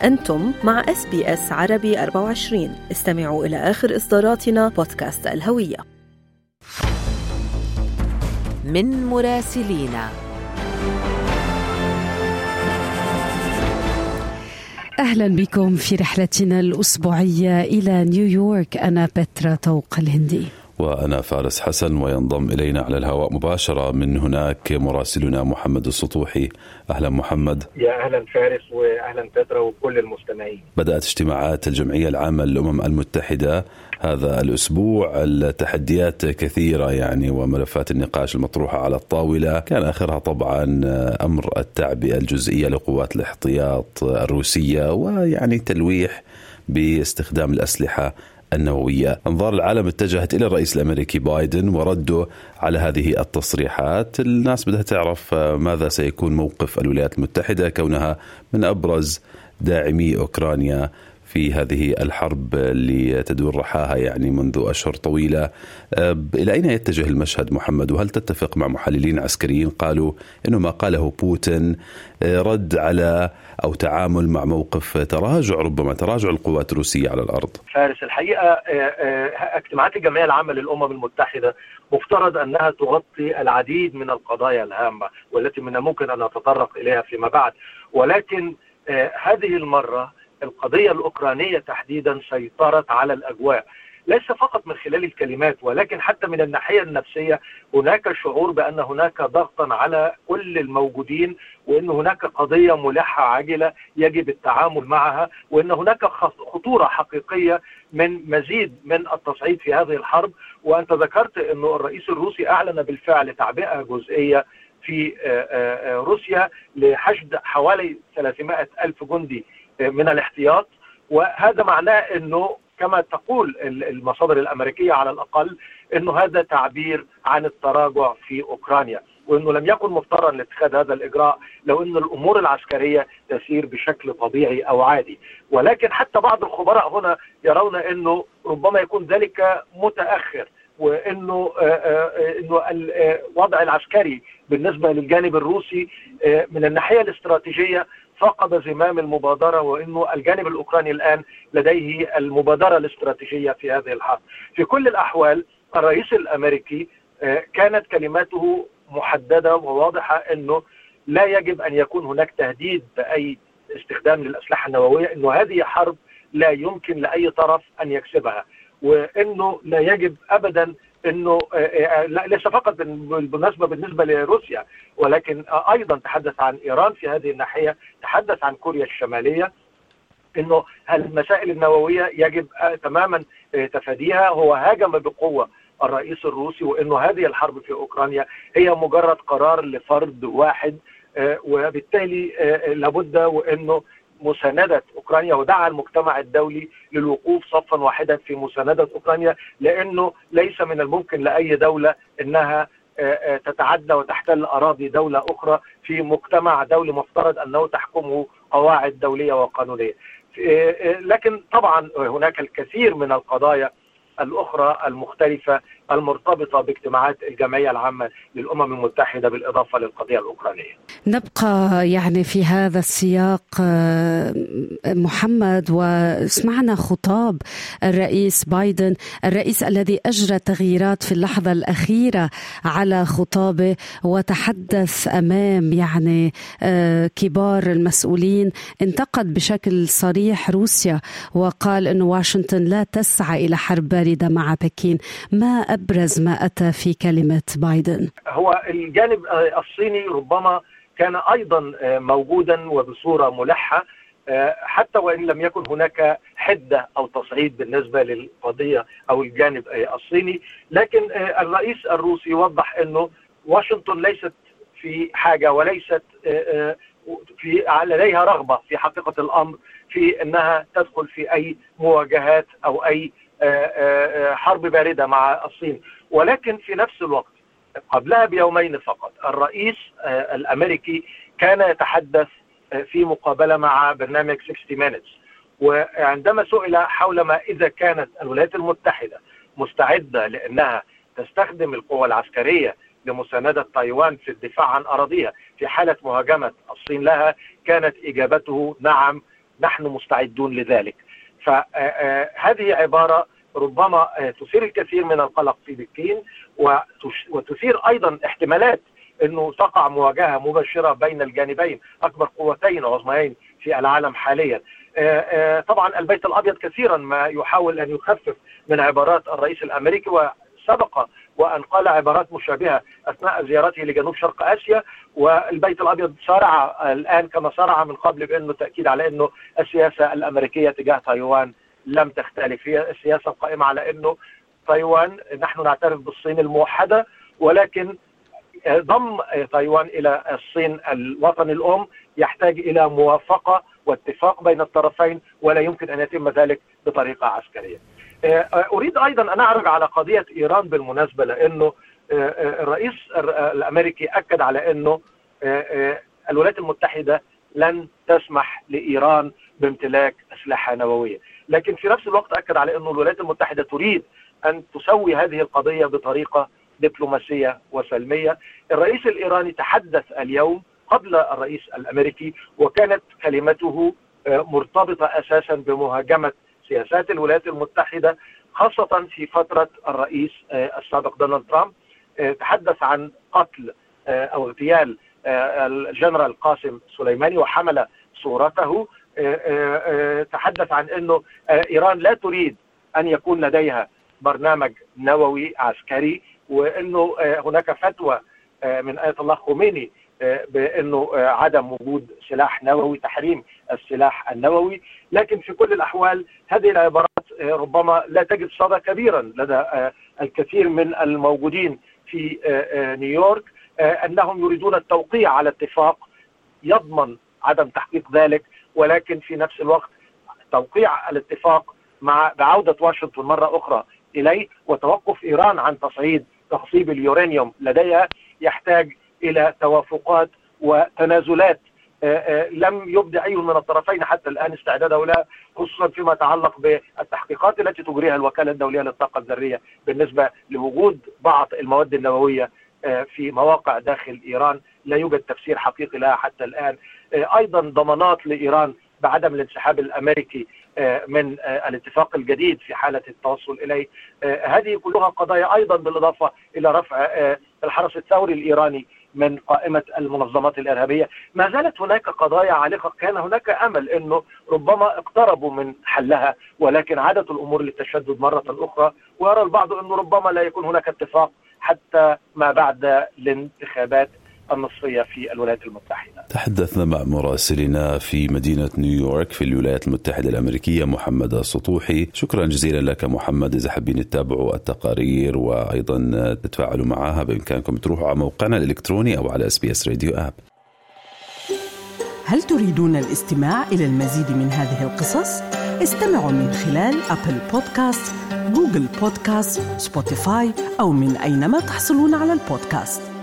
أنتم مع SBS عربي 24. استمعوا إلى آخر إصداراتنا بودكاست الهوية. من مراسلينا. أهلا بكم في رحلتنا الأسبوعية إلى نيويورك. أنا بترا طوق الهندي وأنا فارس حسن، وينضم إلينا على الهواء مباشرة من هناك مراسلنا محمد السطوحي. أهلا محمد. يا أهلا فارس، وأهلا بترا وكل المستمعين. بدأت اجتماعات الجمعية العامة للأمم المتحدة هذا الأسبوع، التحديات كثيرة وملفات النقاش المطروحة على الطاولة، كان آخرها طبعا أمر التعبئة الجزئية لقوات الاحتياط الروسية، تلويح باستخدام الأسلحة النووية. أنظار العالم اتجهت إلى الرئيس الأمريكي بايدن ورده على هذه التصريحات. الناس بدها تعرف ماذا سيكون موقف الولايات المتحدة كونها من أبرز داعمي أوكرانيا في هذه الحرب اللي تدور رحاها منذ أشهر طويلة. إلى أين يتجه المشهد محمد؟ وهل تتفق مع محللين عسكريين قالوا إنه ما قاله بوتين رد على أو تعامل مع موقف ربما تراجع القوات الروسية على الأرض؟ فارس، الحقيقة اجتماعات الجمعية العامة للأمم المتحدة مفترض أنها تغطي العديد من القضايا الهامة والتي من الممكن أن نتطرق إليها فيما بعد، ولكن هذه المرة القضية الأوكرانية تحديدا سيطرت على الأجواء، ليس فقط من خلال الكلمات ولكن حتى من الناحية النفسية. هناك شعور بأن هناك ضغطا على كل الموجودين، وأن هناك قضية ملحة عاجلة يجب التعامل معها، وأن هناك خطورة حقيقية من مزيد من التصعيد في هذه الحرب. وأنت ذكرت أن الرئيس الروسي أعلن بالفعل تعبئة جزئية في روسيا لحشد حوالي 300,000 جندي من الاحتياط، وهذا معناه أنه كما تقول المصادر الأمريكية على الأقل أنه هذا تعبير عن التراجع في أوكرانيا، وأنه لم يكن مضطرا لاتخاذ هذا الإجراء لو أن الأمور العسكرية تسير بشكل طبيعي أو عادي. ولكن حتى بعض الخبراء هنا يرون أنه ربما يكون ذلك متأخر، وأنه الوضع العسكري بالنسبة للجانب الروسي من الناحية الاستراتيجية فقد زمام المبادرة، وأنه الجانب الأوكراني الآن لديه المبادرة الاستراتيجية في هذه الحرب. في كل الأحوال الرئيس الأمريكي كانت كلماته محددة وواضحة أنه لا يجب أن يكون هناك تهديد بأي استخدام للأسلحة النووية، أنه هذه حرب لا يمكن لأي طرف أن يكسبها، وأنه لا يجب أبدا أنه ليس فقط بالنسبة لروسيا ولكن أيضا تحدث عن إيران في هذه الناحية، تحدث عن كوريا الشمالية، أنه المسائل النووية يجب تماما تفاديها. هو هاجم بقوة الرئيس الروسي، وأنه هذه الحرب في أوكرانيا هي مجرد قرار لفرد واحد، وبالتالي لابد وأنه مساندة أوكرانيا، ودعا المجتمع الدولي للوقوف صفا واحدا في مساندة أوكرانيا، لأنه ليس من الممكن لأي دولة أنها تتعدى وتحتل أراضي دولة أخرى في مجتمع دولي مفترض أنه تحكمه قواعد دولية وقانونية. لكن طبعا هناك الكثير من القضايا الأخرى المختلفة المرتبطة باجتماعات الجمعية العامة للأمم المتحدة بالإضافة للقضية الأوكرانية. نبقى في هذا السياق محمد، وسمعنا خطاب الرئيس بايدن، الرئيس الذي أجرى تغييرات في اللحظة الأخيرة على خطابه، وتحدث أمام كبار المسؤولين، انتقد بشكل صريح روسيا وقال أن واشنطن لا تسعى إلى حرب باردة مع بكين. ما أبرز ما أتى في كلمة بايدن؟ هو الجانب الصيني ربما كان أيضا موجودا وبصورة ملحة، حتى وإن لم يكن هناك حدة أو تصعيد بالنسبة للقضية أو الجانب الصيني، لكن الرئيس الروسي وضح أنه واشنطن ليست في حاجة وليست لديها رغبة في حقيقة الأمر في أنها تدخل في أي مواجهات أو أي حرب باردة مع الصين. ولكن في نفس الوقت قبلها بيومين فقط الرئيس الأمريكي كان يتحدث في مقابلة مع برنامج 60 Minutes، وعندما سئل حول ما إذا كانت الولايات المتحدة مستعدة لأنها تستخدم القوى العسكرية لمساندة تايوان في الدفاع عن أراضيها في حالة مهاجمة الصين لها، كانت إجابته نعم، نحن مستعدون لذلك. فهذه عبارة ربما تثير الكثير من القلق في بكين، وتثير أيضا احتمالات أنه تقع مواجهة مباشرة بين الجانبين، أكبر قوتين عظميين في العالم حاليا. طبعا البيت الأبيض كثيرا ما يحاول أن يخفف من عبارات الرئيس الأمريكي، وسبق وأن قال عبارات مشابهة أثناء زيارته لجنوب شرق آسيا، والبيت الأبيض صارع الآن كما صارع من قبل بأنه تأكيد على أنه السياسة الأمريكية تجاه تايوان لم تختلف، هي السياسة القائمة على أنه تايوان، نحن نعترف بالصين الموحدة، ولكن ضم تايوان إلى الصين الوطن الأم يحتاج إلى موافقة واتفاق بين الطرفين، ولا يمكن أن يتم ذلك بطريقة عسكرية. أريد أيضا أن أعرج على قضية إيران بالمناسبة، لأنه الرئيس الأمريكي أكد على أنه الولايات المتحدة لن تسمح لإيران بامتلاك أسلحة نووية، لكن في نفس الوقت أكد على أنه الولايات المتحدة تريد أن تسوي هذه القضية بطريقة دبلوماسية وسلمية. الرئيس الإيراني تحدث اليوم قبل الرئيس الأمريكي، وكانت كلمته مرتبطة أساسا بمهاجمة سياسات الولايات المتحدة، خاصة في فترة الرئيس السابق دونالد ترامب. تحدث عن قتل أو اغتيال الجنرال قاسم سليماني وحمل صورته. تحدث عن أنه إيران لا تريد أن يكون لديها برنامج نووي عسكري، وأنه هناك فتوى من آية الله خميني بأنه عدم وجود سلاح نووي، تحريم السلاح النووي. لكن في كل الأحوال هذه العبارات ربما لا تجد صدى كبيرا لدى الكثير من الموجودين في نيويورك، أنهم يريدون التوقيع على اتفاق يضمن عدم تحقيق ذلك، ولكن في نفس الوقت توقيع الاتفاق بعودة واشنطن مرة أخرى إليه وتوقف إيران عن تصعيد تخصيب اليورانيوم لديها يحتاج إلى توافقات وتنازلات لم يبدأ أي من الطرفين حتى الآن استعداده لها، خصوصا فيما يتعلق بالتحقيقات التي تجريها الوكالة الدولية للطاقة الذرية بالنسبة لوجود بعض المواد النووية في مواقع داخل إيران. لا يوجد تفسير حقيقي لها حتى الآن. أيضا ضمانات لإيران بعدم الانسحاب الأمريكي من الاتفاق الجديد في حالة التوصل إليه. هذه كلها قضايا أيضا بالإضافة إلى رفع الحرس الثوري الإيراني من قائمة المنظمات الإرهابية. ما زالت هناك قضايا عالقة كان هناك أمل أنه ربما اقتربوا من حلها، ولكن عادت الأمور للتشدد مرة أخرى، ويرى البعض أنه ربما لا يكون هناك اتفاق حتى ما بعد الانتخابات النصفية في الولايات المتحدة. تحدثنا مع مراسلنا في مدينة نيويورك في الولايات المتحدة الأمريكية محمد السطوحي. شكرا جزيلا لك محمد. إذا حابين تتابعوا التقارير وأيضا تتفاعلوا معها بإمكانكم تروحوا على موقعنا الإلكتروني أو على SBS راديو آب. هل تريدون الاستماع إلى المزيد من هذه القصص؟ استمعوا من خلال أبل بودكاست، جوجل بودكاست، سبوتيفاي أو من أينما تحصلون على البودكاست.